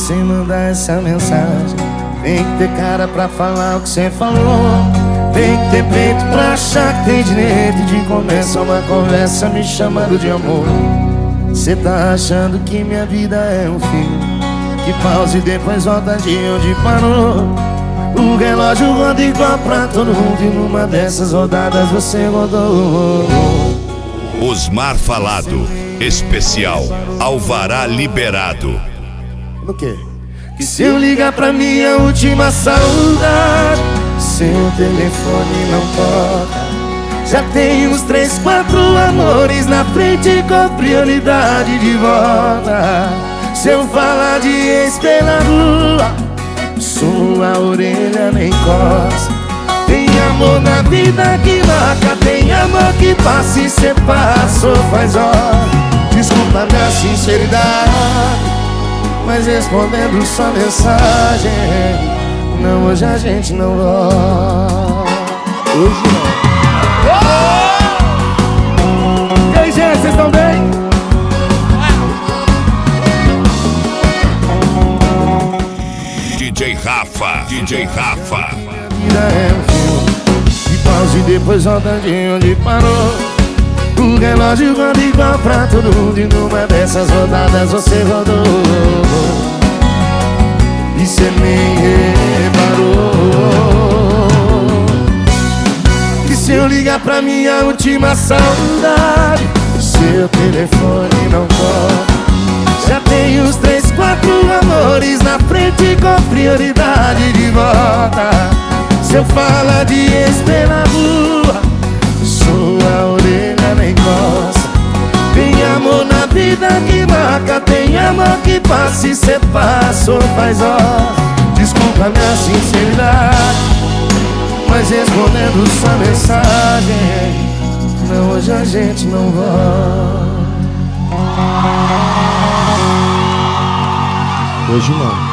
sem mandar essa mensagem. Tem que ter cara pra falar o que cê falou. Tem que ter peito pra achar que tem direito de começar uma conversa me chamando de amor. Cê tá achando que minha vida é um filme que pausa e depois volta de onde parou. O relógio roda igual pra todo mundo e numa dessas rodadas você rodou. Osmar Falado, especial Alvará Liberado. O quê? Que se eu ligar pra minha última saudade, seu telefone não toca. Já tem uns 3, 4 amores na frente com prioridade de volta. Se eu falar de ex pela rua, sua orelha nem coça. Tem amor na vida que marca, tem amor que passa e cê passou faz hora. Desculpa minha sinceridade, mas respondendo sua mensagem, não, hoje a gente não volta. Hoje não. E aí, gente, vocês estão bem? DJ Rafa, DJ Rafa. Vida é um filme que pausa e depois volta de onde parou. O relógio roda igual pra todo mundo e numa dessas rodadas você rodou. E cê nem reparou que se eu ligar pra minha última saudade, seu telefone não toca. Já tem uns 3, 4 amores na frente com prioridade de volta. Se eu falar de ex pela rua, sua orelha nem coça. Tem amor na vida que marca, tem amor que passa e cê passou faz hora. Desculpa minha sinceridade, mas respondendo sua mensagem, não, hoje a gente não volta. Hoje não.